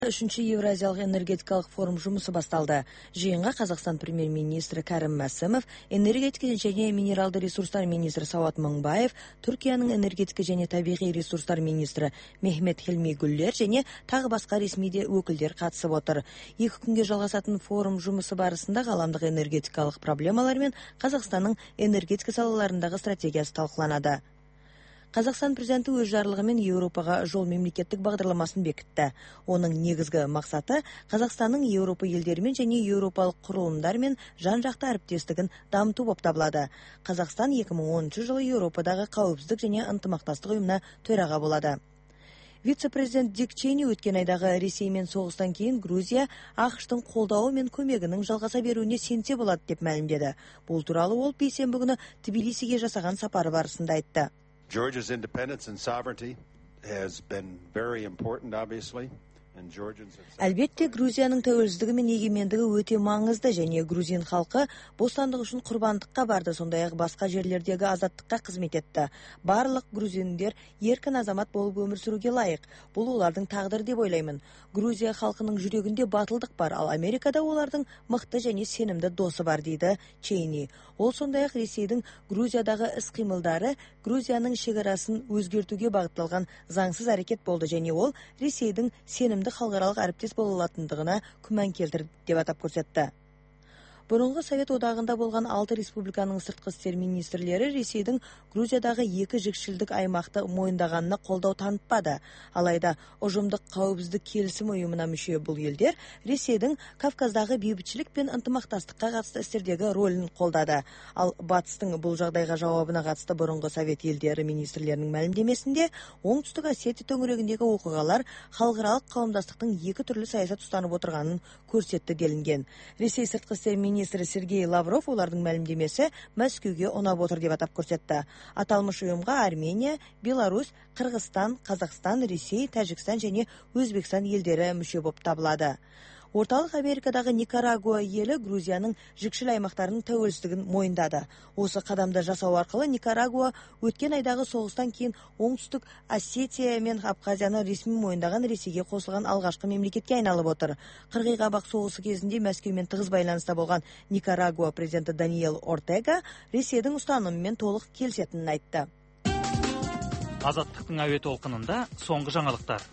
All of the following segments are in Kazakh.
Үшінші Евразиялық энергетикалық форум жұмысы басталды. Жиынға Қазақстан премьер-министрі Кәрім Мәсімов, энергетика және минералды ресурстар министрі Сауат Мыңбаев, Түркияның энергетика және табиғи ресурстар министрі Мехмет Хилми Гүллер және тағы басқа ресми өкілдер қатысып отыр. 2 күнге жалғасатын форум жұмысы барысында ғаламдық энергетикалық проблемалар мен Қазақстанның энергетика салаларындағы стратегиясы талқыланады. Қазақстан президенті өз жарлығымен Еуропаға жол мемлекеттік бағдарламасын бекітті. Оның негізгі мақсаты Қазақстанның Еуропа елдерімен және еуропалық құрылымдармен жан-жақты әріптестігін дамыту болып табылады. Қазақстан 2010 жылы Еуропадағы қауіпсіздік және ынтымақтастық ұйымына төраға болады. Вице-президент Дик Чейни өткен айдағы Ресеймен соғыстан кейін Грузия ақш-тың қолдауы мен көмегінің жалғаса беруіне сенсе болады деп мәлімдеді. Бұл туралы ол бейсенбі күні Тбилисиге жасаған сапары барысында айтты. Georgia's independence and sovereignty has been very important, obviously. Әлбетте, Грузияның тәуелсіздігі мен егемендігі өте маңызды және грузин халқы бостандық үшін құрбандыққа барды, сондай-ақ басқа жерлердегі азаттыққа қызмет етті. Барлық грузиндер еркін азамат болып өмір сүруге лайық. Бұл олардың тағдыры деп ойлаймын. Грузия халқының жүрегінде батылдық бар, ал Америкада олардың мықты және сенімді досы бар, дейді Чейни. Ол сондай-ақ Ресейдің Грузиядағы іс-қимылдары Грузияның шекарасын өзгертуге бағытталған заңсыз әрекет болды және ол Ресейдің сенімді халықаралық әріптес бола алатындығына күмән келтірді деп атап көрсетті. Бұрынғы Совет одағында болған 6 республиканың сыртқы істер министрлері Ресейдің Грузиядағы 2 жікшілдік аймақты мойындағанына қолдау танытпады. Алайда ұжымдық қауіпсіздік келісім ұйымына мүше бұл елдер Ресейдің Кавказдағы бейбітшілік пен ынтымақтастыққа қатысты істердегі рөлін қолдады. Ал батыстың бұл жағдайға жауабына қатысты бұрынғы Совет елдері министрлерінің мәлімдемесінде Оңтүстік Осетия төңірегіндегі оқиғалар халықаралық қауымдастықтың 2 түрлі саясат ұстанып отырғанын көрсетті делінген. Ресей сыртқы істер министрі Сергей Лавров олардың мәлімдемесі Мәскеуге ұнап отыр деп атап көрсетті. Аталмыш ұйымға Армения, Беларусь, Қырғызстан, Қазақстан, Ресей, Тәжікстан және Өзбекстан елдері мүше болып табылады. Орталық Америкадағы Никарагуа елі Грузияның жікшіл аймақтарының тәуелсіздігін мойындады. Осы қадамды жасау арқылы Никарагуа өткен айдағы соғыстан кейін Оңтүстік Осетия мен Абхазияны ресми мойындаған Ресейге қосылған алғашқы мемлекетке айналып отыр. Қырғи-қабақ соғысы кезінде Мәскеумен тығыз байланыста болған Никарагуа президенті Даниэл Ортега Ресейдің ұстанымымен толық келісетінін айтты. Азаттықтың әуе толқынында соңғы жаңалықтар.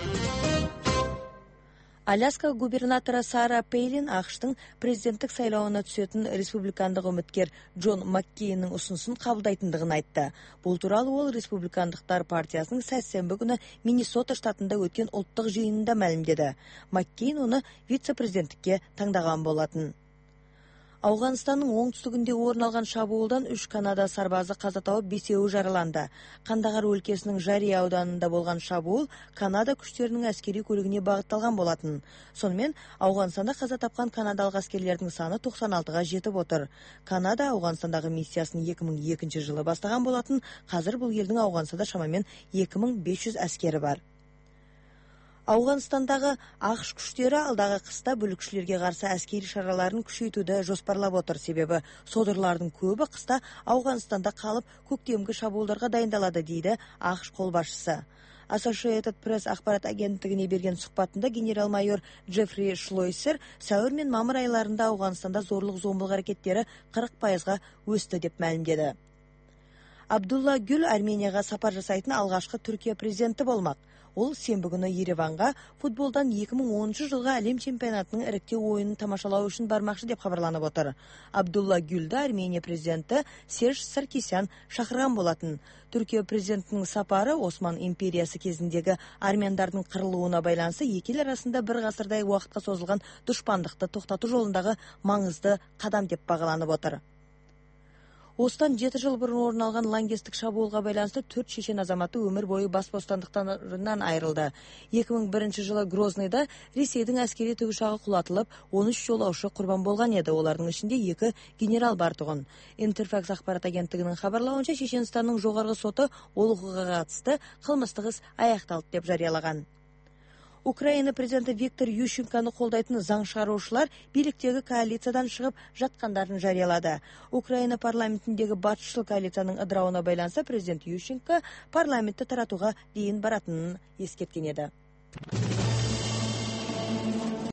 Аляска губернаторы Сара Пейлин ақш-тың президенттік сайлауына түсетін республикандық үміткер Джон Маккейннің ұсынысын қабылдайтындығын айтты. Бұл туралы ол республикандықтар партиясының сәрсенбі күні Миннесота штатында өткен ұлттық жиынында мәлімдеді. Маккейн оны вице-президенттікке таңдаған болатын. Ауғанстанның оңтүстігінде орын алған шабуылдан 3 Канада сарбазы қаза тауып 5-еуі жараланды. Қандағар өлкесінің Жария ауданында болған шабуыл Канада күштерінің әскери көлігіне бағытталған болатын. Сонымен Ауғанстанда қаза тапқан канадалық әскерлердің саны 96-ға жетіп отыр. Канада Ауғанстандағы миссиясын 2002 жылы бастаған болатын. Қазір бұл елдің Ауғанстанда шамамен 2500 әскері бар. Ауғанстандағы ақш күштері алдағы қыста бүлікшілерге қарсы әскери шараларын күшейтуді жоспарлап отыр, себебі содырлардың көбі қыста Ауғанстанда қалып көктемгі шабуылдарға дайындалады, дейді ақш қолбасшысы. Associated Press ақпарат агенттігіне берген сұхбатында генерал-майор Джеффри Шлойсер сәуір мен мамыр айларында Ауғанстанда зорлық-зомбылық әрекеттері 40%-ға өсті деп мәлімдеді. Абдулла Гүл Арменияға сапар жасайтын алғашқы Түркия президенті болмақ. Ол сенбі күні Ереванға футболдан 2010 жылға әлем чемпионатының іріктеу ойынын тамашалау үшін бармақшы деп хабарланып отыр. Абдулла Гүлді Армения президенті Серж Саркисян шақырған болатын. Түркия президентінің сапары Осман империясы кезіндегі армяндардың қырылуына байланысты екі ел арасында бір ғасырдай уақытқа созылған дұшпандықты тоқтату жолындағы маңызды қадам деп бағаланып отыр. Осыдан 7 жыл бұрын орын алған лаңкестік шабуылға байланысты 4 шешен азаматы өмір бойы бас бостандықтарынан айырылды. 2001 жылы Грознойда Ресейдің әскери тікұшағы құлатылып, 13 жолаушы құрбан болған еді. Олардың ішінде 2 генерал бар тұғын. Интерфакс ақпарат агенттігінің хабарлауынша Шешенстанның жоғарғы соты ол оқиғаға қатысты қылмыстық іс аяқталды деп жариялаған. Украина президенті Виктор Ющенконы қолдайтын заң шығарушылар биліктегі коалициядан шығып жатқандарын жариялады. Украина парламентіндегі батысшыл коалицияның ыдырауына байланысты президент Ющенко парламентті таратуға дейін баратынын ескерткен еді.